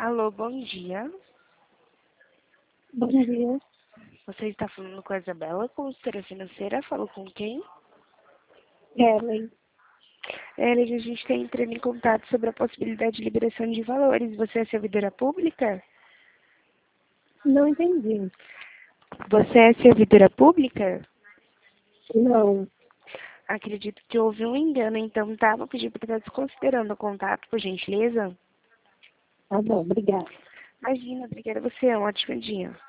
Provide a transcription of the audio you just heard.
Alô, bom dia. Bom dia, Você está falando com a Isabela, consultora financeira? Falo com quem? Ellen. Ellen, a gente está entrando em contato sobre a possibilidade de liberação de valores. Você é servidora pública? Não entendi. Você é servidora pública? Não. Acredito que houve um engano, então tá? Vou pedir para estar desconsiderando o contato, por gentileza. Tá bom, obrigada. Imagina, obrigada a você. Um ótimo dia.